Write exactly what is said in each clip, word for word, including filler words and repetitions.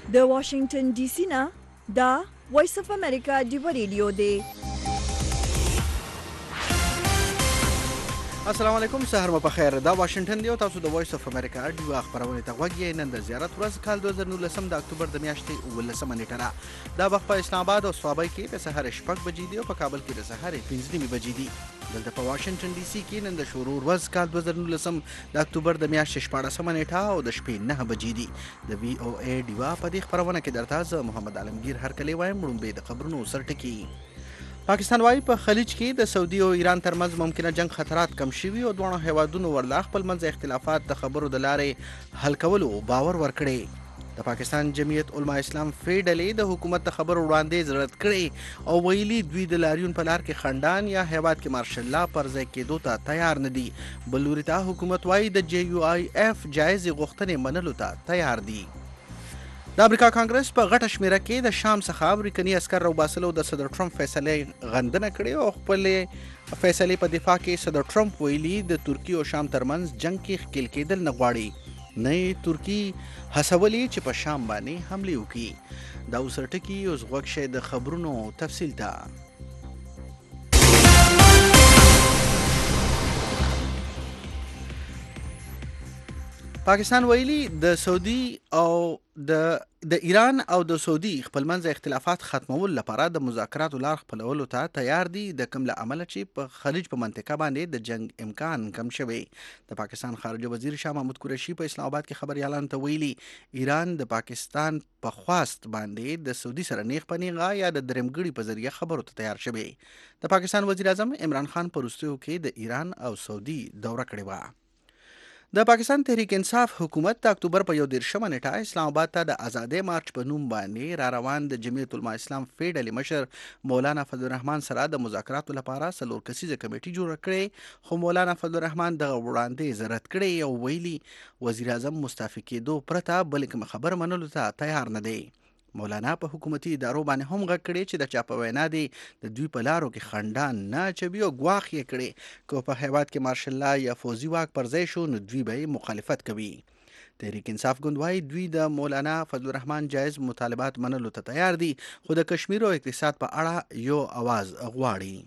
د واشنگټن ډي سي نه دا وایس اف امریکا ډیو ریډیو دی. السلام علیکم، سهار مو په خیر. دا واشنگټن دی او تاسو د وایس اف امریکا ډیو خبرونه ته غوږ یې. نن د زیارت ورځ کال دوه زره نولسم د اکتوبر د میاشتې اوولسمه نیټه ده. دا وخت په اسلام آباد او صوابۍ کې د سهار شپږ بجې دی او په کابل کې د سهار پنځه نیمې بجې دي. دلته په واشنگټن ډي سي کې نن د شروع ورځ کال دوه زره نولسم د اکتوبر د میاشتې شپاړسمه نیټه او د شپې نهه بجې دي. د وی او ای ډیوا په دې خبرونه کې درته زه محمد عالمگیر هرکلی وایم. وړومبې د خبرونو سرټکي. پاکستان وايي په خلیج کې د سعودي او ایران ترمنځ ممکنه جنگ خطرات کم شوي او دواړو هیوادونو ورله خپل منځ اختلافات د خبرو د لارې حل کولو باور ورکړی. د پاکستان جمعیت علما اسلام فی ډلې د حکومت د خبرو وړاندیز رد کړی او ویلي دوی د لاریون په لار کې خندان یا هیواد کې مارشل لا پر ځای کېدو ته تیار نه دي. بل لوري ته حکومت وايي د جی یو آی اف جایزې غوښتنې منلو ته تیار دي. د امریکا کانګرس په غټه شمیره کې د شام څخه امریکني عسکر راوباسلو د صدر ټرمپ فیصلې غندنه کړې او خپلې فیصلې په دفاع کې صدر ټرمپ ویلي د ترکیې او شام ترمنځ جنگ کې ښکیل کېدل نه غواړي. نه یې ترکي هڅولي چې په شام باندې حملې وکړي. دا اوس ټکي اوس غوږ شئ د خبرونو تفصیل ته. پاکستان ویلي د سعودي او د د ایران او د سعودي خپلمنځ اختلافات ختمول لپاره د مذاکراتو لار خپلولو ته تیار دي، د کوم له امله چې په خلیج په منطقه باندې د جنگ امکان کم شوی. د پاکستان خارجه وزیر شاه محمود قریشي په اسلام آباد کې خبريالانو ته ویلي ایران د پاکستان په خواست باندې د سعودي سره نیغ په نیغه یا د درېمګړي په ذریعه خبرو ته تیار شوی. د پاکستان وزیر اعظم عمران خان په وروستیو کې د ایران او سعودي دوره کړې وه. د پاکستان تحریک انصاف حکومت د اکتوبر په یو دېرشمه نیټه اسلام آباد ته د آزادۍ مارچ په نوم باندې را روان د جمعیت علما اسلام فی ډلې مشر مولانا فضل الرحمن سره د مذاکراتو لپاره څلور کسیزه کمیټې جوړه کړې، خو مولانا فضل الرحمن دغه وړاندیز رد کړی او ویلي وزیر اعظم مستعفي کېدو پرته بل کوم خبر منلو ته تیار نه دی. مولانا په حکومتي ادارو باندې هم غږ کړی چې د چا په وینا دی د دوی په لارو کې خندان نه اچوي او ګواښ یې کړی که په هیواد کې مارشل لا یا فوزي واک پر ځای شو نو دوی به مخالفت کوي. تحریک انصاف ګوند وايي دوی د مولانا فضل الرحمن جایز مطالبات منلو ته تیار دي، خو د کشمیر او اقتصاد په اړه یو اواز غواړي.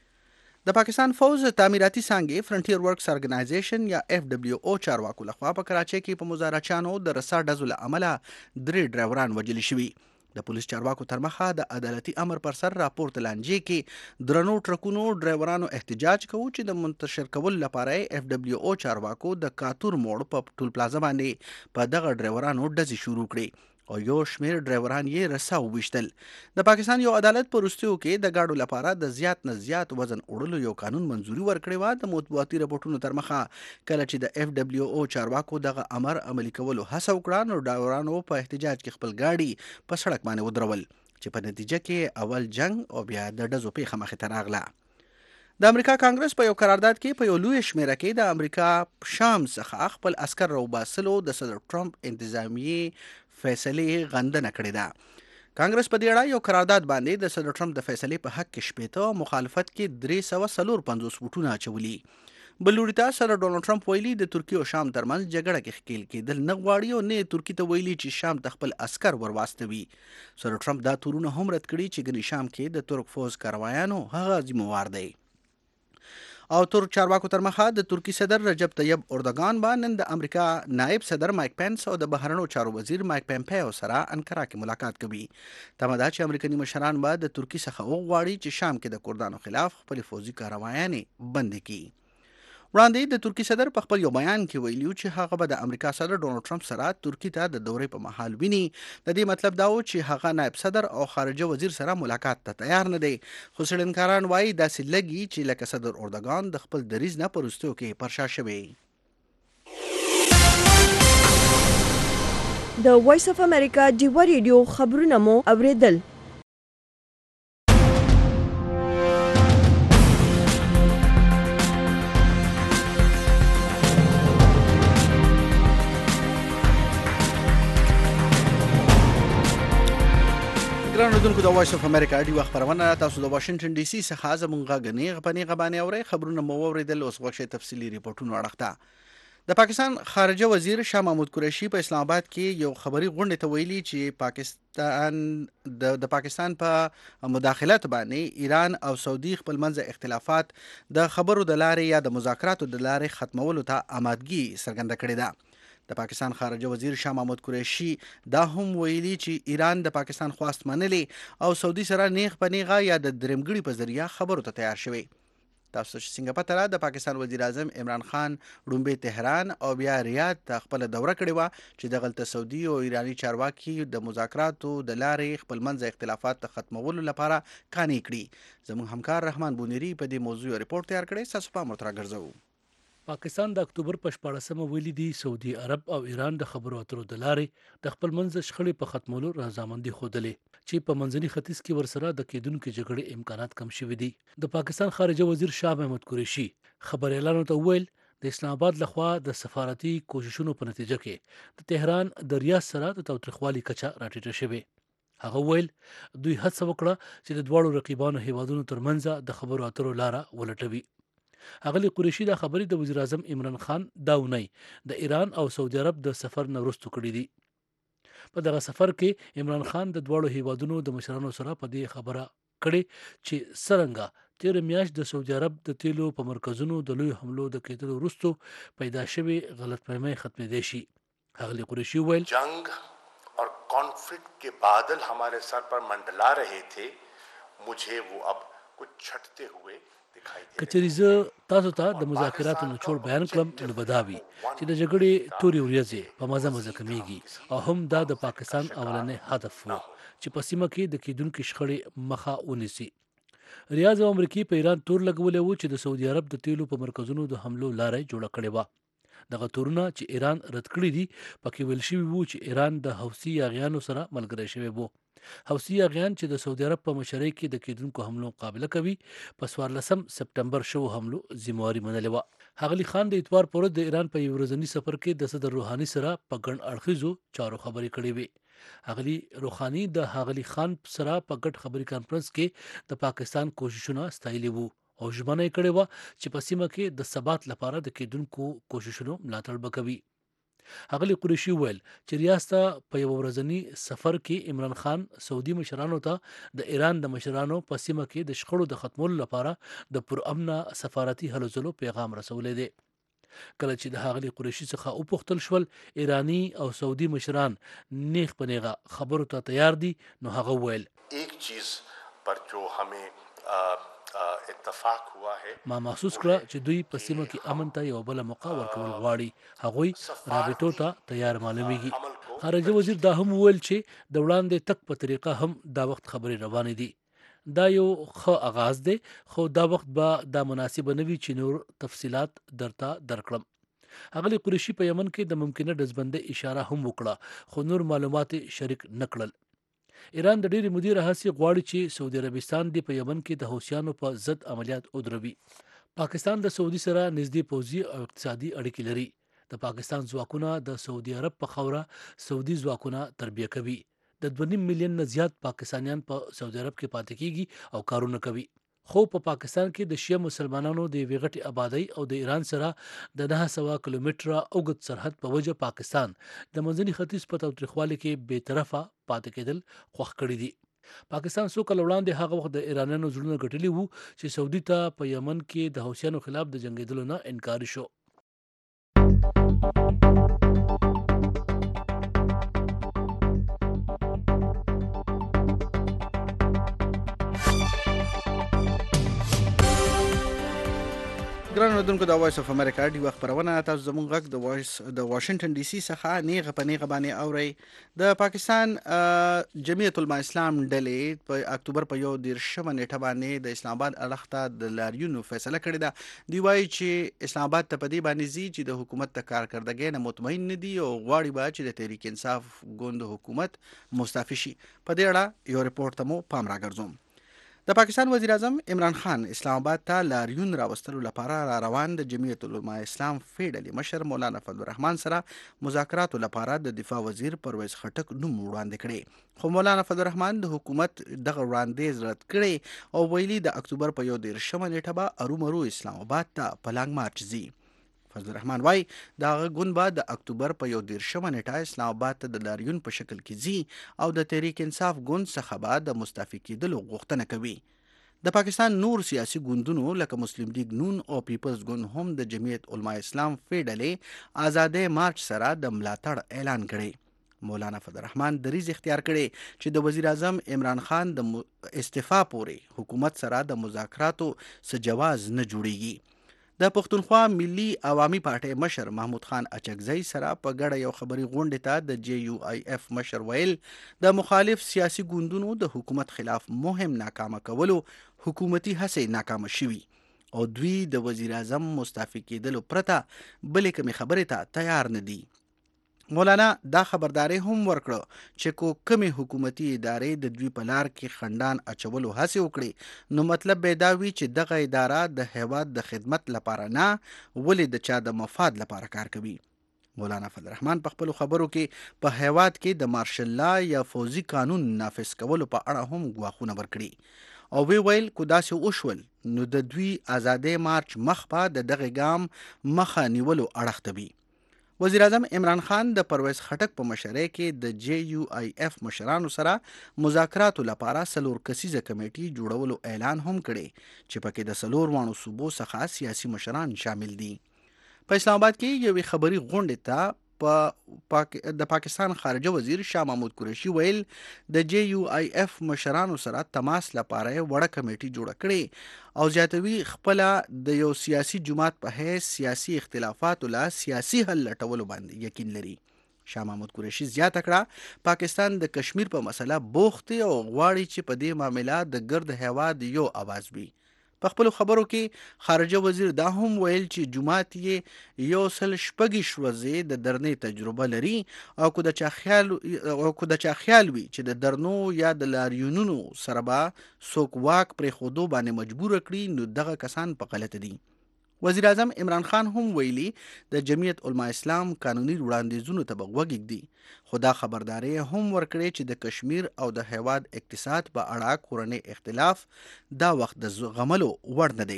د پاکستان فوز تعمیراتي څانګې فرنټیر ورکس ارګنایزیشن یا اف دبلیو او چارواکو لخوا په کراچۍ کې په مظاهرچیانو د رسا ډزو له امله درې ډرایوران وژل شوي. د پولیس چارواکو تر مخه د عدالتي امر پر سر راپورته لانجې کې درنو ټرکونو ډرایورانو احتجاج کوي چې د منتشر کول لپاره اف دبلیو او چارواکو د کاتور موړ په ټول پلازا باندې په دغه ډرایورانو ډزې شروع کړې او یو شمیر ډرایوران یې رسا وویشتل. د پاکستان یو عدالت په وروستیو کې د ګاډو لپاره د زیات نه زیات وزن وړلو یو قانون منځوري ورکړې وه. د مطبوعاتي رپورټونو تر مخه کله چې د اف دبلیو او چارواکو دغه امر عملي کولو هڅه وکړه نو ډرایورانو په احتجاج کې خپل ګاډي په سړک باندې ودرول چې په نتیجه کې اول جنگ او بیا د ډزو پیښه مخې ته راغله. د امریکا کانګرس په یو قرارداد کې په یو لوی شمیره کې د امریکا شام څخه خپل عسکر راوباسلو د صدر ټرمپ انتظامی فیصلې غندنه کړې ده. کانګرس په دې اړه یو قرارداد باندې د صدر ټرمپ د فیصلې په حق کې شپېته او مخالفت کې درې سوه څلور پنځوس ووټونه اچولي. بل لوري ته صدر ډونالډ ټرمپ ویلي د ترکیې او شام ترمنځ جګړه کې ښکیل کېدل نه غواړي او نه ترکیې ته ویلي چې شام ته خپل عسکر ورواستوي. صدر ټرمپ دا تورونه هم رد کړي چې ګنې شام کې د ترک فوز کاروایانو هغه ذمہوار دی. او ترک چارواکو تر مخه د ترکی صدر رجب طیب اردوغان به نن د امریکا نائب صدر مایک پینس او د بهرنیو چارو وزیر مایک پمپیو سره انکارا کې ملاقات کوي. تمه ده چې امریکایي مشران به د ترکی څخه وغواړي چې شام کې د کردانو خلاف خپل فوزي کاروایانې بند کړي. وړاندې د ترکی صدر په خپل یو بیان کې ویلي چې هغه به د امریکا صدر ډونالډ ټرمپ سره ترکی ته د دورې په مهال ویني. د دې مطلب دا و چې هغه نائب صدر او خارجه وزیر سره ملاقات ته تیار نه دی، خو څېړنکاران وایي داسې لګي چې لکه صدر اردوغان د خپل دریځ نه په وروستیو کې پرشا شوی. د وایس اف امریکا ډیو ریډیو خبرونه مو اوریدل. ګران اوریدونکو د وایس اف امریکا ډیو خبرونه تاسو د واشنگټن ډي سي څخه زموږ غږ نیغ په نیغه باندې اورئ. خبرونه مو واورېدل، اوس غوښه تفصیلي ریپورټونه اړخته. د پاکستان خارجه وزیر شاه محمود قریشي په اسلام آباد کې یو خبري غونډه ته ویلي چې پاکستان د د پاکستان په مداخلت باندې ایران او سعودي خپل منځ اختلافات د خبرو د لارې یا د مذاکراتو د لارې ختمولو ته آمادګي څرګنده کړې ده. د پاکستان خارجه وزیر شاه محمود قریشي دا هم ویلي چې ایران د پاکستان خواست منلي او سعودي سره نیغ په نیغه یا د درېمګړي په ذریعہ خبرو ته تیار شوی. تاسو چې څنګه پته را د پاکستان وزیر اعظم عمران خان لومبي تهران او بیا ریاض ته خپل دوره کړې و چې دغلته سعودي او ایرانی چارواکي د مذاکراتو د لارې خپل منځ اختلافات ختمولو لپاره کانې کړي. زموږ همکار رحمان بونيري په دې موضوع ریپورت تیار کړی. تاسو په مرترا ګرځو. پاکستان د اکتوبر په شپاړسمه ویلي دي سعودي عرب او ایران د خبرو اترو د لارې د خپل منځ شخړې په ختمولو رضامندي ښودلې چې په منځني ختیځ کې ورسره د کېدونکو جګړې امکانات کم شوي دي. د پاکستان خارجه وزیر شاه محمود قریشي خبريالانو ته وویل د اسلام آباد لخوا د سفارتي کوششونو په نتیجه کې د تهران د ریاض سره د تاوتریخوالي کچه راټیټه شوې. هغه ویل دوی هڅه وکړه چې د دواړو رقیبانو هیوادونو ترمنځ د خبرو اترو لاره ولټوي. اغلی قریشي دا خبرې د وزیر اعظم عمران خان دا ونی د ایران او سعودي عرب د سفر نه وروسته کړی دي. په دغه سفر کې عمران خان د دواړو هیوادونو د مشرانو سره په دې خبره کړې چې څرنګه تیر میاشت د سعودي عرب د تیلو په مرکزونو د لوی حملو د کېدلو وروسته پیدا شوی غلطفهمي ختمېدای شي. اغلی قریشي ویل جنگ और कॉन्फ्लिक्ट के बादल हमारे सर पर मंडला रहे थे मुझे वो अब कुछ छटते हुए کچری زه تاسو ته د مذاکراتو نچوړ بیان کړم نو بداوي چې د جګړې توري ورځې په مزه مزه کمیږي او هم دا د پاکستان اولنې هدف وو چې په سیمه کې د کېدونکو شخړې مخه ونیسي. ریاض او امریکای په ایران تور لګولې وو چې د سعودي عرب د تیلو په مرکزونو د حملو لارې جوړه کړې و. دغه تورونه چې ایران رد کړی دي پکې ویل شوی وو چې ایران د حوثي یاغیانو سره ملګری شوی وو. حوثي یاغیان چې د سعودي عرب په مشرۍ کې د کېدونکو حملو مقابله کوي په څوارلسم سپټمبر شو حملو ذمہواری منلې و. هغلی خان د اتوار پر ورځ د ایران په یو ورځنی سفر کې د صدر روحاني سره په ګڼ اړخیزو چارو خبرې کړې وې. هغلی روحاني د هغلی خان سره په ګډ خبري کانفرنس کې د پاکستان کوششونه ستایلي وو او ژمنه یې کړې و چې په سیمه کې د ثبات لپاره د کېدونکو کوششونو ملاتړ وکوي. اغلی قریشي ویل چې ریاض ته په یو ورځنی سفر کې عمران خان سعودي مشرانو ته د ایران د مشرانو په سیمه کې د شخړو د ختمولو لپاره د پرامن سفارتي هلو ځلو پیغام رسولې دی. کله چې د اغلی قریشي څخه وپوښتل شول ایرانی او سعودي مشران نیغ په نیغه خبرو ته تیار دي نو هغه ویل ایک چیز پر جو हमें اتفاق ہوا ہے ما محسوس کړه چې دوی په سیمه کې امن ته یو بل موقع ورکول غواړي هغوی رابطو ته تیار معلومیږي. خارجه وزیر دا هم ویل چې د وړاندې تک په طریقه هم دا وخت خبرې روانې دي. دا یو ښه آغاز دی خو دا وخت به دا مناسب نه وي چې نور تفصيلات درته درکړم. اغلی قریشي په یمن کې د ممکنه دزبندۍ اشاره هم وکړه خو نور معلومات شریک نکړل. ایران د ډېری مدیر هڅې غواړي چې سعودي عربستان د په یمن کې د حوثیانو په ضد عملیات ودروي. پاکستان د سعودي سره نږدې پوځي او اقتصادي اړیکې لري. د پاکستان ځواکونه د سعودي عرب په خوره سعودي ځواکونه تربیه کوي. د دوه نیم میلیون نه زیات پاکستانیان په سعودي عرب کې پاتې کیږي او کارونه کوي. خو په پا پاکستان کې د شیعه مسلمانانو د ویغټي آبادی او د ایران سره د نه سوه کیلومتره اوږد سرحد په وجه پاکستان د منځني ختیځ په تاوتریخوالي کې بې طرفه پاتې کېدل خوښ کړی دي. پاکستان څو کال وړاندې هغه وخت د ایرانیانو زړونه ګټلي وو چې سعودي ته په یمن کې د حوثیانو خلاف د جنگیدلو نه انکار شو. ګران اوردونکو د وایس اف امریکا دی وخت پرونه تاسو زموږ غږ د وایس د واشنگټن ډي سي څخه نیغه په نیغه باندې اوري. د پاکستان جمعیت العلماء اسلام ډلې په اکتوبر په یو دیرشمه نیټه باندې د اسلام آباد اړخ ته د لاریونو فیصله کړې ده. دی وایي چې اسلام آباد ته په دې باندې زی چې د حکومت د کارکردګۍ نه مطمئن نه دي او غواړي به چې د تحریک انصاف ګوند حکومت مستعفي شي. په دې اړه یو ریپورت ته مو پام راګرځوم. د پاکستان وزیر اعظم عمران خان اسلام آباد ته لاریون راوستلو لپاره را روان د جمعیت العلماء اسلام فیډلې مشر مولانا فضل الرحمن سره مذاکراتو لپاره د دفاع وزیر پرویز خټک نوم وړاندې کړي. خو مولانا فضل الرحمن د حکومت دغه وړاندیز رد کړي او ویلي د اکتوبر په یو دیرشمه نیټه به ارومرو اسلام آباد ته په لانګ مارچ ځي. فضل الرحمن وای دا غون به د اکتوبر په یو دیرشمه نیټه اسلام آباد ته د لاریون په شکل کې ځي او د تحریک انصاف ګوند څخه به د مستعفي کېدلو غوښتنه کوي. د پاکستان نور سیاسي ګوندونو لکه مسلم لیگ نون او پیپلز ګوند هم د جمعیت علماء اسلام فی ډلې آزادۍ مارچ سره د ملاتړ اعلان کړی. مولانا فضل الرحمن دریز اختیار کړي چې د وزیر اعظم عمران خان د استعفا پورې حکومت سره د مذاکراتو څه جواز نه جوړیږي. د پښتونخوا ملي عوامي پارټۍ مشر محمود خان اچکزی سره په ګډه یو خبري غونډې ته د جے یو آی اف مشر ویل د مخالف سیاسي ګوندونو د حکومت خلاف مهم ناکامه کولو حکومتي هڅې ناکامه شوي او دوی د وزیر اعظم مستعفي کېدلو پرته بلې کومې خبرې ته تیار نه دي. مولانا دا خبرداري هم ورکړه چې کو کمې حکومتي ادارې د دوی په لار کې خندان اچولو هڅې وکړي نو مطلب به دا وي چې دغه اداره د هیواد د خدمت لپاره نه ولې د چا د مفاد لپاره کار کوي. مولانا فضل الرحمن په خپلو خبرو کې په هیواد کې د مارشل لا یا فوزي قانون نافذ کولو په اړه هم ګواښونه ورکړي او وی ویل کو داسې وشول نو د دوی آزادۍ مارچ مخ په د دغه ګام مخه نیولو اړخ وي. وزیر اعظم عمران خان د پرویز خټک په مشرۍ کې د جے یو آی اف مشرانو سره مذاکراتو لپاره څلور کسیزه کمیټې جوړولو اعلان هم کړی چې پکې د څلور واړو صوبو څخه سیاسي مشران شامل دي. په اسلام آباد کې یوې خبري غونډې ته په پاک د پاکستان خارجه وزیر شاه محمود قریشي ویل د جے یو آی اف مشرانو سره تماس لپاره وړه کمیټې جوړه کړې او زیاتوي خپل د یو سیاسي جماعت په حیث سیاسي اختلافات له سیاسي حل لټولو باندې یقین لري. شاه محمود قریشي زیاته کړه پاکستان د کشمیر په مسله بوخت او غواړي چې په دې معاملې د ګرد هیواد یو आवाज وي. په خپل خبرو کې خارجه وزیر دا هم ویل چې جماعت یې یو سل شپږ شوزې د درنې تجربه لري او کو د چا خیال او کو د چا خیال وي چې د درنو یا د لاریونونو سره به څوک واک پرې خودو باندې مجبور کړي نو دغه کسان په غلطه دي. وزیر اعظم عمران خان هم ویلي د جمعیت علماء اسلام قانوني وړاندیزونو ته به غوږ ږدي خو دا خبرداري هم ورکړي چې د کشمیر او د هیواد اقتصاد په اړه کورنۍ اختلاف دا وخت د زغملو وړ نه دی.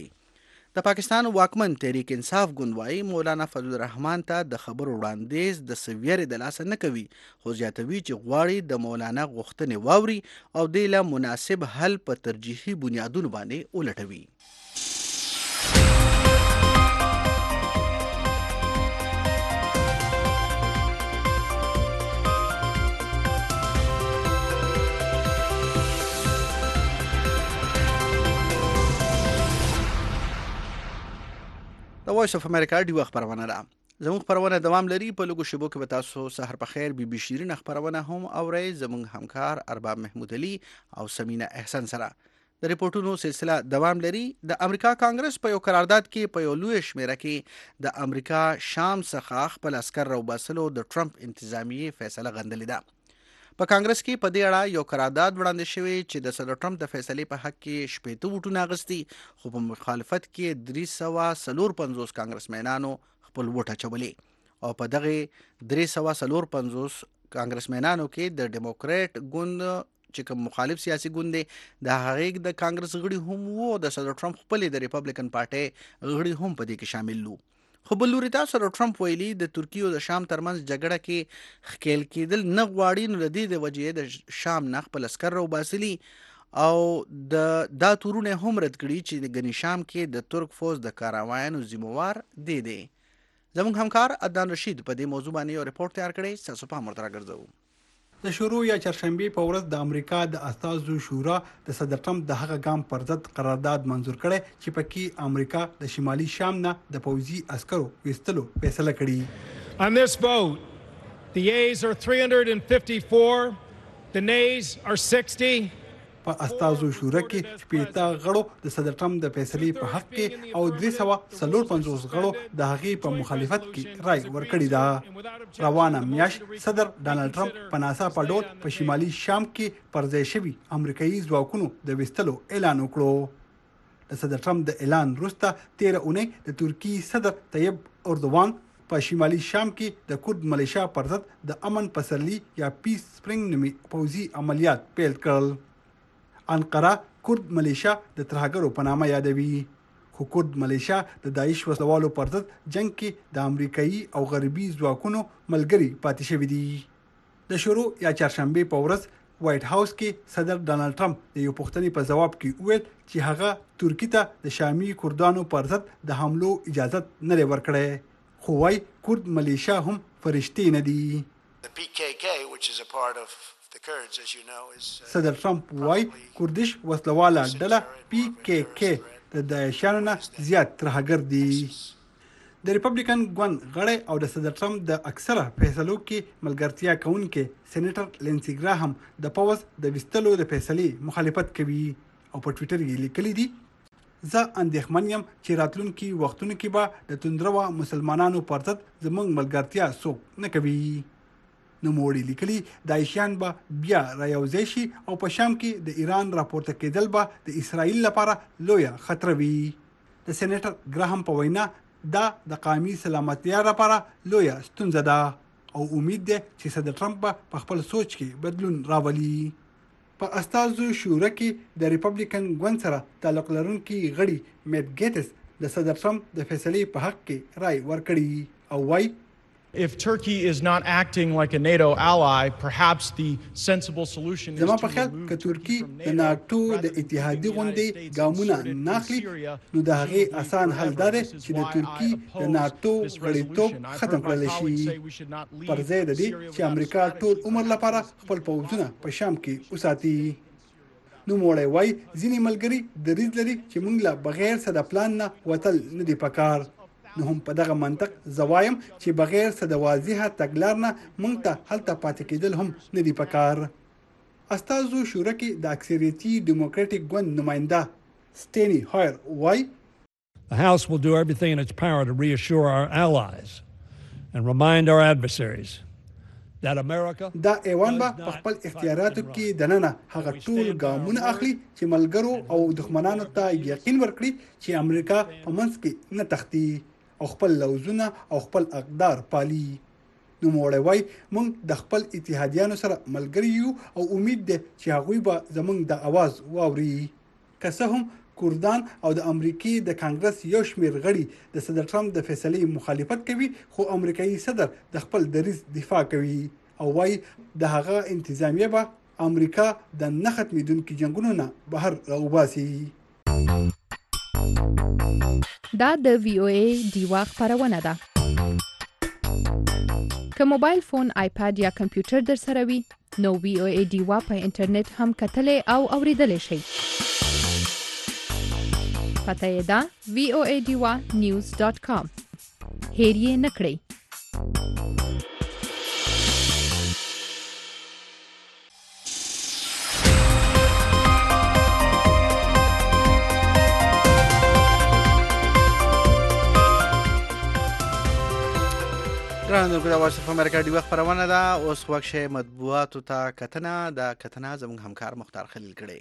د پاکستان واکمن تحریک انصاف ګوند وايي مولانا فضل الرحمن ته د خبرو وړاندیز د سویرې د لاسه نه کوي خو زیاتوي چې غواړي د مولانا غوښتنې واوري او د له مناسب حل په ترجیحي بنیادونو باندې ولټوي. د وایس اف امریکا ډیو خبرونه ده. زموږ خبرونه دوام لري په لږو شیبو کې به تاسو سحر په خیر بي بي شیرین خبرونه هم اورئ زموږ همکار ارباب محمود علي او سمینا احسان سره. د ریپورتونو سلسله دوام لري. د امریکا کانګرس په یو قرارداد کې په یو لوی شمیره کې د امریکا شام څخه خپل عسكر راوباسلو د ټرمپ انتظامیه فیصله غندلې ده. په کانګرس کې په دې اړه یو قرارداد وړاندې شوی چې د صدر ټرمپ د فیصلې په حق کې شپېته ووټونه اخیستي خو په مخالفت کې درې سوه څلور پنځوس کانګرسمنانو خپل ووټ اچولی او په دغه درې سوه څلور پنځوس کانګرسمنانو کې د ډیموکریټ ګوند چې کوم مخالف سیاسي ګوند دی د هغې د کانګرس غړي هم وو د صدر ټرمپ خپلې د ریپبلیکن پارټۍ غړي هم په دې کې شامل وو. خو بل لوري ته صدر ټرمپ ویلي د ترکیې او د شام ترمنځ جګړه کې ښکیل کېدل نه غواړي نو د دې د وجې د شام نه خپل عسکر راوباسلي او د دا تورونه هم رد کړي چې د ګنې شام کې د ترک فوج د کاروانو ذمہوار دی دی. زموږ همکار عدنان رشید په دې موضوع باندې یو رپورټ تیار کړی ستاسو پام ورته راګرځوو. د شروع یا چهارشنبه په ورځ د امریکا د استازو شورا د صدر ټرمپ د هغه ګام پر ضد قرارداد منزور کړي چې پکې امریکا د شمالي شام نه د پوځي عسکرو وستلو فیصله کړې. On this vote, the yeas are three hundred fifty-four, the nays are sixty. په استازو شورا کې شپېته غړو د صدر ټرمپ د فیصلې په حق کې او درې سوه څلور پنځوس غړو د هغې په مخالفت کې رای ورکړې ده. روانه میاشت صدر ډانلډ ټرمپ په ناڅاپه ډول په شمالي شام کې پر ځای شوي امریکایي ځواکونو د ویستلو اعلان وکړو. د صدر ټرمپ د اعلان وروسته تېره اونۍ د ترکیې صدر طیب اردوان په شمالي شام کې د کورد ملیشیا پر ضد د امن پسرلي یا پیس سپرینګ نومي پوځي عملیات پیل کړل. انقره کورد ملیشیا د ترهګرو په نامه یادوي خو کورد ملیشیا د داعش وسلوالو پر ضد جنگ کې د امریکایي او غربي ځواکونو ملګري پاتې شوي دي. د شروع یا چهارشنبه په ورځ وایټ هاوس کې صدر ډانلډ ټرمپ د یو پوښتنې په جواب کې وویل چې هغه ترکی ته د شامي کردانو پر ضد د حملو اجازه نه لري ورکړې، خو وايي کورد ملیشیا هم فرشتي نه دي. صدر ټرمپ وايي کوردش وسلواله ډله پی کې کې د داعشانو نه زیات ترهګر دي. د ریپبلیکن ګوند غړی او د صدر ټرمپ د اکثره فیصلو کې ملګرتیا کوونکې سېنیټر لینسي ګراهم د پوز د وستلو د فیصلې مخالفت کوي او په ټوئیټر کې لیکلي دي زه اندېښمن یم چې راتلونکي وختونو کې به د توندرو مسلمانانو پر ضد زموږ ملګرتیا څوک نه کوي. نو موړي لیکلي داعشیان به بیا رايوځای شي او په شام کې د ایران راپورته کېدل به د اسرائیل لپاره لویه خطر وي. د سېنیټر ګراهم په وینا دا د قومي سلامتیا لپاره لویه ستونزه ده او امید ده چې صدر ټرمپ په خپل سوچ کې بدلون راولي. په استازو شورا کې د ریپبلیکن ګوند سره تعلق لرونکي غړي میټ ګیټس د صدر ټرمپ د فیصلې په حق کې رائے ورکړي او وايي If Turkey is not acting like a NATO ally, perhaps the sensible solution is زما to په خیال remove که Turkey ترکی from د NATO ناټو rather د than اتحادي the غونډې United States ګامونه inserted in ناخلي Syria, نو د هغې presumably آسان حل دا دی forever. This is چې د why ترکی I د oppose ناټو this غړیتوب resolution. I've ختم heard my کړلی colleagues شي. say we should not leave پر ځای د دې Syria چې without امریکا strategy. ټول عمر لپاره خپل پوځونه په شام کې وساتي. نو موړی وای ځینې ملګري دریځ لري چې موږ له بغیر څه د پلان نه وتل نه دي پکار. نو هم په دغه منطق زوایم چې بغیر څه د واضحه تګلار نه موږ ته هلته پاتې کېدل هم نه دي پکار. استازو شورا کې د اکثریتي ډیموکراټیک ګوند نماینده سټینی هایر وای The House will do everything in its power to reassure our allies and remind our adversaries that America دا ایوان به په خپل اختیاراتو کې دننه هغه ټول ګامونه اخلي چې ملګرو او دښمنانو ته یقین ورکړي چې امریکا په منځ کې نه تختی او خپل لوزونه او خپل اقدار پالي. نو موړی وای موږ د خپل اتحادیانو سره ملګری یو او امید ده چې هغوی به زموږ د اواز واوري. که څه هم کردان او د امریکای د کانګرس یو شمیر غړي د صدر ټرمپ د فیصلې مخالفت کوي، خو امریکایي صدر د خپل دریځ دفاع کوي او وای د هغه انتظامیه به امریکا د نه ختمېدونکو جنگونو نه بهر راوباسي. دا د وی او ای دیوا خبرونه ده. که موبایل فون، آیپاد یا کمپیوټر در سره وي نو وی او ای دیوا په انټرنیټ هم کتلی او اوریدلی شئ. پته یې ده وی او ای دیوا نیوز ډاټ کام. هیر یې نه کړئ. درنو د وایس اف امریکا دی خبرونه ده. اوس وخت شی مطبوعاتو ته کتنه د کتنه زموږ همکار مختار خلیل کړي.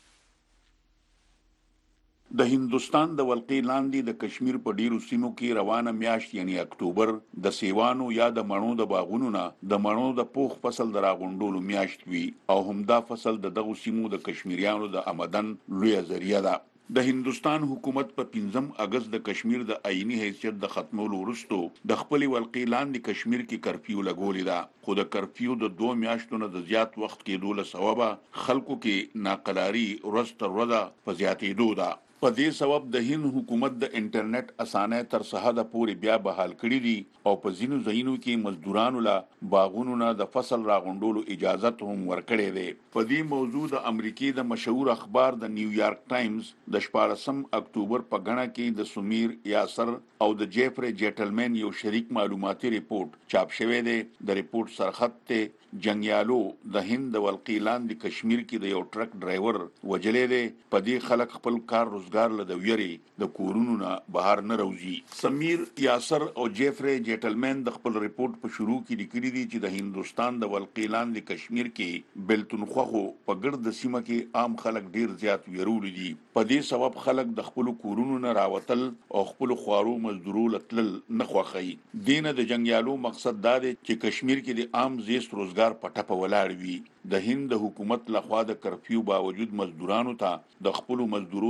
د هندستان د ولقې لاندې د کشمیر په ډیرو سیمو کې روانه میاشت یعنی اکتوبر د سیوانو یا د مڼو د باغونو نه د مڼو د پوخ فصل د راغونډولو میاشت وي او همدا فصل د دغو سیمو د کشمیریانو د آمدن لوی ذریعہ ده. د هندستان حکومت په پنځم اگست د کشمیر د آئینی حیثیت د ختمولو وروسته د خپل ولقې لاندې کشمیر کې کرفیو لګولې ده، خو د کرفیو د دوه میاشتو نه د زیات وخت کېدو له سببه خلکو کې ناقراری ورځ تر ورځې په زیاتېدو ده. په دې سبب د هند حکومت د انټرنیټ اسانه تر سحده پورې بیا بحال کړی دي او په ځینو ځایونو کې مزدورانو له باغونو نه د فصل راغونډولو اجازه هم ورکړې ده. په دې موضوع د امریکای د مشهور اخبار د نیویارک ټایمز د شپاړسم اکتوبر په غاڼه کې د سمیر یاسر او د جیفری جیټلمن یو شریک معلوماتي ریپورت چاپ شوی دی. د ریپورت سرخط ته جنگیالو د هند ولقې لاندې کشمیر کې د یو ټرک ډرایور وجلې دی. په دې خلک خپل کار روزګار له ویری د کورونو نه بهر نه روزي. سمیر یاسر او جیفری جیټلمن د خپل ریپورت په شروع کې لیکلي دي چې د هندستان د ولقې لاندې کشمیر کې بلتونخوا په ګرد سیمه کې عام خلک ډیر زیات ویرول دي. په دې سبب خلک د خپل کورونو نه راوتل او خپل خوارو مزدورو لتل نه خوخی. دینه د جنگیالو مقصد دا دی چې کشمیر کې د عام زیست روزګار پټه ولاړ وي. د هند حکومت لخوا د کرفیو باوجود مزدورانو ته د خپل مزدورو د پاره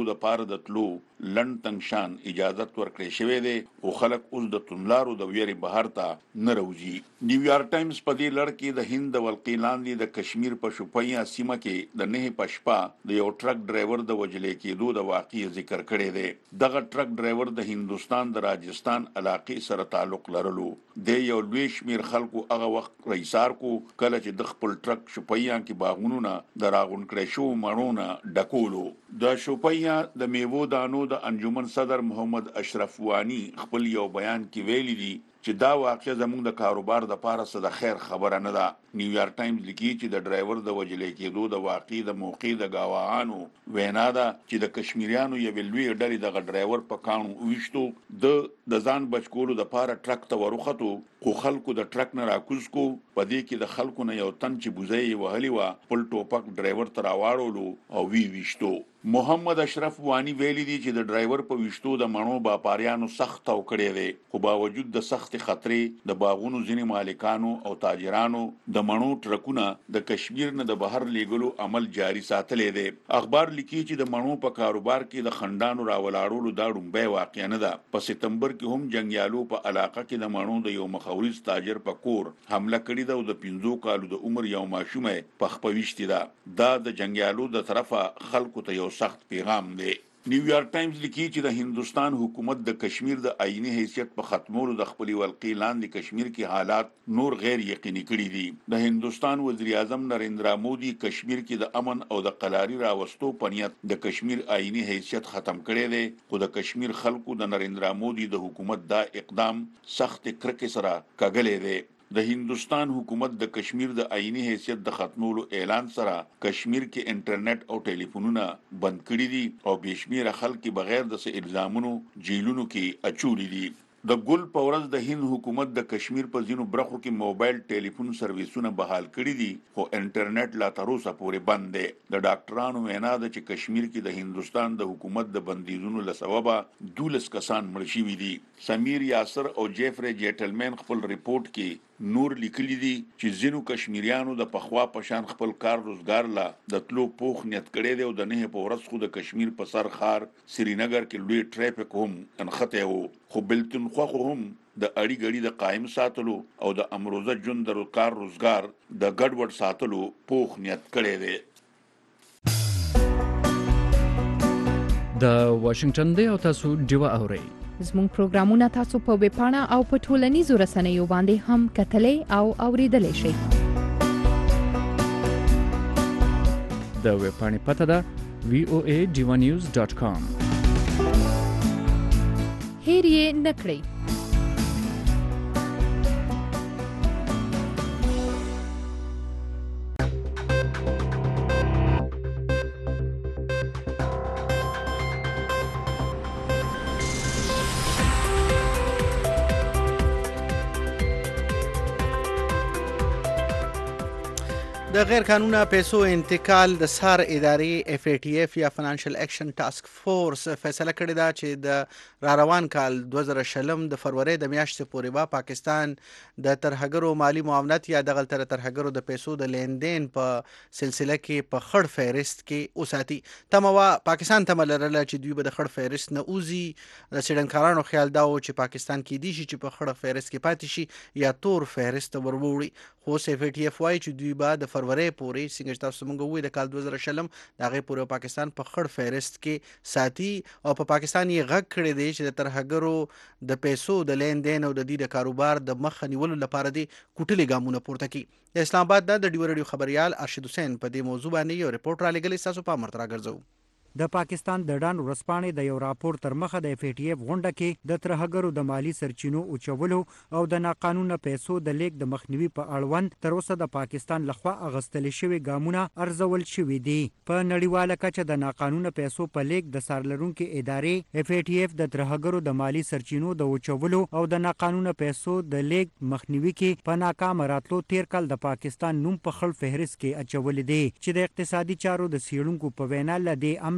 سره د تلو لند تنگشان اجازت ورکړې شوې ده او خلک اوس د تونلارو د ویری بهر ته نه راوځي. نیویارک ټایمز په دې لړ کې د هند ولقې لاندې د کشمیر په شوپیا سیمه کې د نه پشپا د یو ټرک ډرایور د وجلې کېدو د واقعي ذکر کړی دی. دغه ټرک ډرایور د هندستان د راجستان علاقې سره تعلق لرلو. د یو لوی شمیر خلکو هغه وخت رئیسار کو کله چې د خپل ټرک شوپیا کې باغونو د راغون کړی شو مړونه ډکولو. د شوپیا د میوو دانو د انجمن صدر محمد اشرف وانی خپل یو بیان کې ویلي دي چې دا واقعه زموږ د کاروبار د پاره څه د خیر خبره نه ده. نیویارک ټایمز لیکي چې د ډرایور د وجلې کېدو د واقعي د موقع د گواهانو وینا ده چې د کشمیریانو یو لوی ډلې د ډرایور په کانو وښتو د د ځان بچ کولو د پاره ټرک ته ورخته خو خلکو د ټرک نه راکوز کو په دې کې د خلکو نه یو تن چې بوزي وهلی و خپل ټوپک ډرایور ته راواړولو او وی وښتو. محمد اشرف وانی ویلي دي چې د ډرایور په وښتو د مڼو باپاریانو سخت او کړی دی خو باوجود د سخت خطرې د باغونو ځینې مالکانو او تاجرانو د مڼو ټرکونه د کشمیر نه د بهر لیګلو عمل جاری ساتلې دی. اخبار لیکي چې د مڼو په کاروبار کې د خندانو راولاړولو دا ډومبه واقع نه ده. په سپتمبر کې هم جنگیالو په علاقه کې د مڼو د یو مخاورز تاجر په کور حمله کړې ده او د پنځو کالو د عمر یو ماشومه په خپويشتي ده. دا د جنگیالو د طرفه خلکو ته یو سخت پیغام دی. نیویارک ټایمز لیکي چې د هندستان حکومت د کشمیر د آئینی حیثیت په ختمولو د خپل ولقې لاندې کشمیر کې حالات نور غیر یقیني کړي دي. د هندستان وزیر اعظم نریندرا مودي کشمیر کې د امن او د قلاري راوستو په نیت د کشمیر آئینی حیثیت ختم کړي دي خو د کشمیر خلکو د نریندرا مودي د حکومت دا اقدام سخت کرکې سره کاغلې دي. د هندستان حکومت د کشمیر د آئینی حیثیت د ختمولو اعلان سره کشمیر کې انټرنیټ او ټلیفونونه بند کړي دي او بشمیره خلک بغیر د الزامونو جیلونو کې اچولي دي. د ګل په ورځ د هند حکومت د کشمیر په ځینو برخو کې موبایل ټلیفون سرویسونه بحال کړي دي خو انټرنیټ لا تر اوسه پورې بند دی. د ډاکټرانو وینا ده چې کشمیر کې د هندستان د حکومت د بندیزونو له سببه دولس کسان مړ شوي دي. سمیر یاسر او جیفری جیټلمن خپل ریپورت کې نور لیکلي دي چې ځینو کشمیریانو د پخوا پشان خپل کار روزګار لا د تلو پوخ نیت کړي دی او د نه په ورځ خو د کشمیر په سر خار سرینګر کې لوی ټریفیک هم انخته وو خو بلتون خو هم د اړي غړي د قائم ساتلو او د امروزه ژوند د کار روزګار د ګډوډ ساتلو پوخ نیت کړي دی. د واشنگټن دی او تاسو ډیوا اورئ. زموږ پروګرامونه تاسو په ویب پاڼه او په ټولنیزو رسنیو باندې هم کتلای او اوریدلای شئ. د ویب پاڼې پته ده وی او ای ډیوا نیوز ډاٹ کام. هیر یې نکړئ. د غیر قانونه پیسو انتقال د سار ادارې اف ای ټی اف یا فینانشل اکشن ټاسک فورس فیصله کړې ده چې د را روان کال دوه زره شلم د فروری د میاشتې پورې به پاکستان د ترهګرو مالی معاونت یا دغه تر ترهګرو د پیسو د لین دین په سلسله کې په خړ فهرست کې اوساتي. تموا پاکستان ته ملرله چې دوی به د خړ فهرست نه اوزي. د سیډنکارانو خیال دا و چې پاکستان کې دي چې په خړ فهرست کې پاتې شي یا تور فهرست وروړي. خو اف ای ټی اف وايي چې دوی به د فروری پورې څنګه تاسو مونږ وې د کال دوه زره شلم د هغې پورې پاکستان په خړ فهرست کې ساتي او په پاکستان یې غږ کړی دی چې د ترهګرو د پیسو د لین دین او د دې د کاروبار د مخه نیولو لپاره دی کوټلي ګامونه پورته کړي. د اسلام آباد د ډیو رادیو خبريال ارشد حسین په دې موضوع باندې یو ریپورت را لګلی. تاسو په امر تر راګرځو. د پاکستان د ډان ورسپانې د یو راپور تر مخه د اف ای ټی اف غونډه کې د ترهګرو د مالی سرچینو اوچولو او د ناقانونه پیسو د لیک د مخنیوي په اړوند تر اوسه د پاکستان لخوا اغستل شوی ګامونه ارزول شوي دي. په نړیواله کچه د ناقانونه پیسو په لیک د سارلرونکو ادارې اف ای ټی اف د ترهګرو د مالی سرچینو د اوچولو او د ناقانونه پیسو د لیک مخنیوي کې په ناکام راتلو تیر کال د پاکستان نوم په خړ فهرست کې اچول دي چې د اقتصادي چارو د سیړونکو په وینا لدی عمل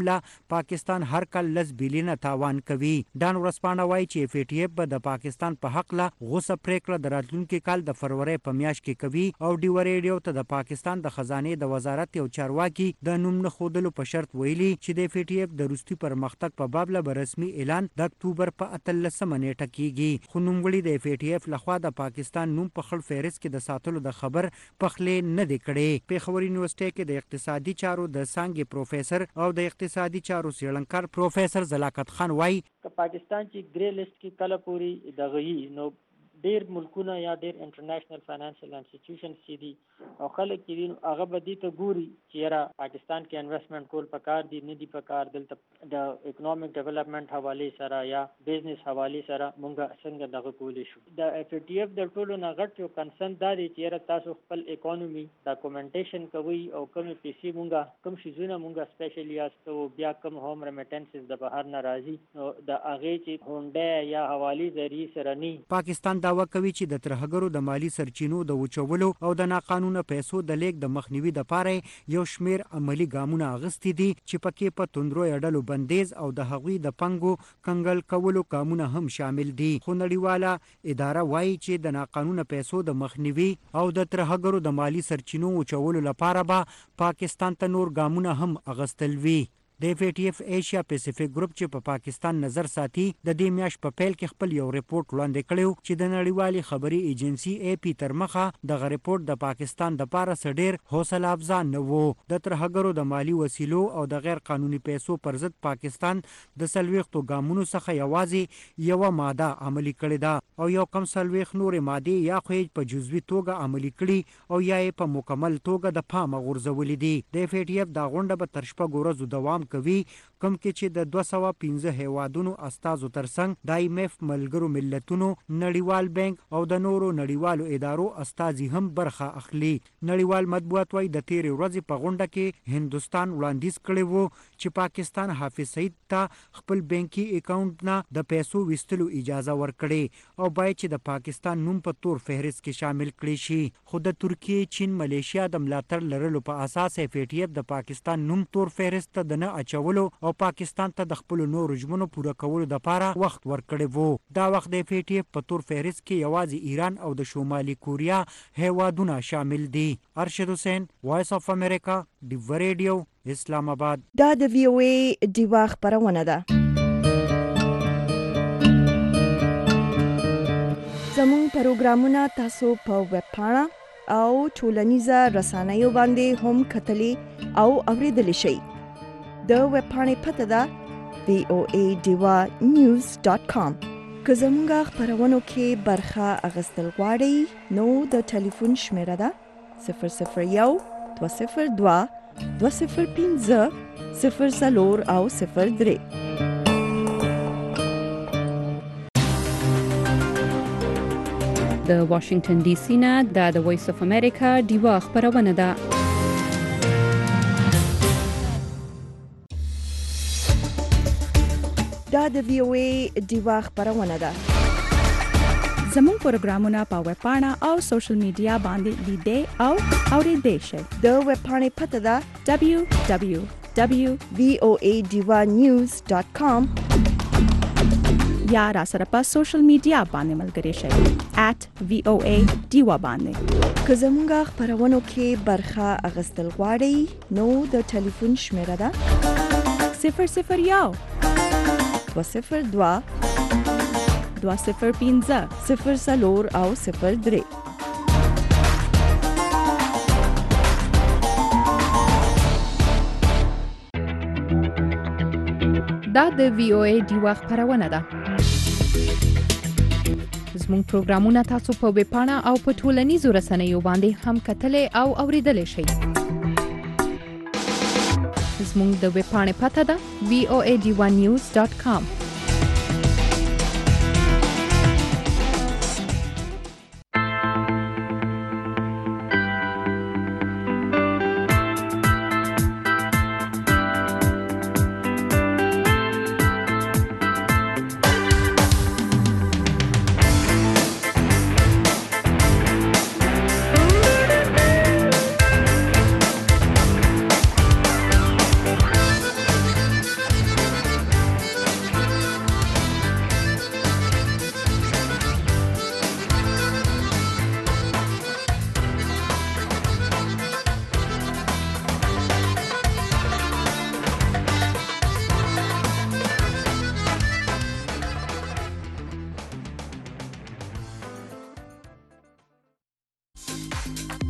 امله پاکستان هر کال لس بیلیونه تاوان کوي. ډان ورځپاڼه وایي چې اف ای ټي اف به د پاکستان په حق له غوسه پریکړه د راتلونکي کال د فروری په میاشت کې کوي او ډیو ریډیو ته د پاکستان د خزانه د وزارت یو چارواکي د نوم نه خودلو په شرط ویلي چې د اف ای ټي اف د روسي پرمختګ په باب له رسمي اعلان د اکتوبر په اتلسمه نیټه کیږي. خو نوموړي د اف ای ټي اف لخوا د پاکستان نوم په خړ فهرست کې د ساتلو د خبر پخلې نه دی کړي. پېښور یونیورسيټي کې د اقتصادي چارو د څانګې پروفیسور او د اقتصادي چارو څېړنکار پروفیسور زلاکت خان وایي پاکستان چې ګری لیست کې کله پوری دغه نو ډیر ملکونه یا ډیر انټرنیشنل فاینانشل انسټیټیوشنز چې دي او خلک چې دي هغه به دې ته ګوري چې را پاکستان کې انویسټمنټ کول پکار دي نه دي پکار دلته د اکونومیک ډیولپمنٹ حواله سره یا بزنس حواله سره مونږه څنګه دغه کولی شو. د اف ای ټي اف د ټولو نه غټ یو کنسرن دا دی چې را تاسو خپل اکونومي ډاکومنټیشن کوي او کوم پیسې مونږه کوم شیزونه مونږه سپیشلی استو بیا کوم هوم ریمیټنسز د بهر ناراضي نو د هغه چې هونډه یا حواله ذریعہ سره ني. پاکستان داوا کوي چې د ترهګرو د مالی سرچینو د وچولو او د ناقانونه پیسو د لیک د مخنیوي د پاره یو شمیر عملی ګامونه اغستې دي چې پکې په توندرو اډلو بندیز او د هغوی د پنګو کنګل کولو ګامونه هم شامل دي. خو نړیواله اداره وایي چې د ناقانونه پیسو د مخنیوي او د ترهګرو د مالی سرچینو وچولو لپاره به پاکستان ته نور ګامونه هم اغستل وي. د اف ای ټي اف ایشیا پیسفیک ګروپ چې په پاکستان نظر ساتي د دې میاشت په پیل کې خپل یو ریپورت وړاندې کړی چې د نړیوالې خبري ایجنسی ای پی تر مخه دغه ریپورت د پاکستان د پاره سډیر حوصله افزا نه وو. د ترهګرو د مالی وسیلو او د غیر قانوني پیسو پر ضد پاکستان د سلويختو ګامونو څخه یوازې یو ماده عملي کړې ده او یو کم سلويخ نور ماده یا خو په جزوي توګه عملي کړي او یا په مکمل توګه د پامه غورځولې دي. د اف ای ټي اف دا غونډه به تر شپږ ورځې دوام کوي کوم کې چې د دوه سوه پنځه هیوادونو استازو ترڅنګ د آی ایم ایف ملګرو ملتونو نړیوال بانک او د نورو نړیوالو ادارو استازي هم برخه اخلي. نړیوال مطبوعات وايي د تیرې ورځې په غونډه کې هندستان وړاندیز کړی وو چې پاکستان حافظ سعید ته خپل بانکي اکاونټ نه د پیسو وستلو اجازه ورکړي او باید چې د پاکستان نوم په تور فهرست کې شامل کړي شي. خو د ترکیه، چین، ملیشیا د ملاتړ لرلو په اساس اف ای ټي اف د پاکستان نوم تور فهرست ته د نه اچولو او پاکستان ته د خپل نورو ژمنو پوره کولو لپاره وخت ورکړی وو. دا وخت د اف ای ټي اف په تور فهرست کې یوازې ایران او د شمالي کوریا هیوادونه شامل دي. ارشد حسین، وایس اف امریکا، ډیو ریډیو، اسلام آباد. دا د وی او ای ډیوا خبرونه ده. زموږ پروګرامونه تاسو په ویب پاڼه او ټولنیزه رسنیو باندې هم کتلی او اوریدلی شئ. د ویب پاڼې پته ده وی او ای ډیوا نیوز ډاټ کام. که زموږ خبرونو کې برخه اخیستل غواړئ نو د ټلیفون شمیره ده صفر صفر یو دوه صفر دوه دوه صفر پنځه صفر څلور او صفر درې. د واشنگټن ډي سي نه د وایس اف امریکا ډیوا خبرونه ده. دا د وی او ای ډیوا خبرونه ده. زموږ پروګرامونه په ویب پاڼه او سوشل میډیا باندې لیدئ او اوریدئ شئ. د ویب پاڼې پته ده دبلیو دبلیو دبلیو ډاٹ وی او ای ډیوا نیوز ډاٹ کام یا را سره په سوشل میډیا باندې ملګري شئ ایٹ وی او ای ډیوا باندې. که زموږ خبرونو کې برخه اخیستل غواړئ نو د ټلیفون شمیره ده صفر صفر یو دوه صفر دوه دوه صفر پنځه صفر څلور او صفر درې. دا د وی او ای ډیوا خبرونه ده. زموږ پروګرامونه تاسو په ویب پاڼه او په ټولنیزو رسنیو باندې هم کتلی او اوریدلی شئ. زموږ د ویب پاڼې پته ده وی او ای ډیوا نیوز ډاټ کام.